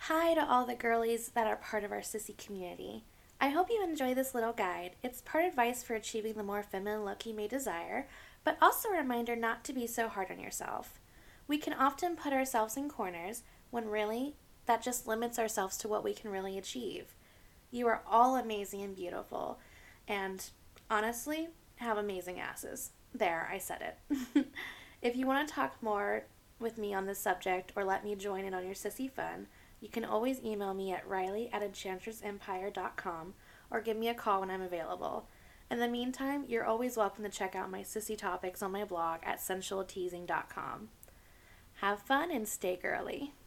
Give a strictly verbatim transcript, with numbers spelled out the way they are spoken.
Hi to all the girlies that are part of our sissy community. I hope you enjoy this little guide. It's part advice for achieving the more feminine look you may desire, but also a reminder not to be so hard on yourself. We can often put ourselves in corners when really that just limits ourselves to what we can really achieve. You are all amazing and beautiful, and honestly, have amazing asses. There, I said it. If you want to talk more with me on this subject or let me join in on your sissy fun, you can always email me at riley at enchantressempire dot com or give me a call when I'm available. In the meantime, you're always welcome to check out my sissy topics on my blog at sensual teasing dot com. Have fun and stay girly.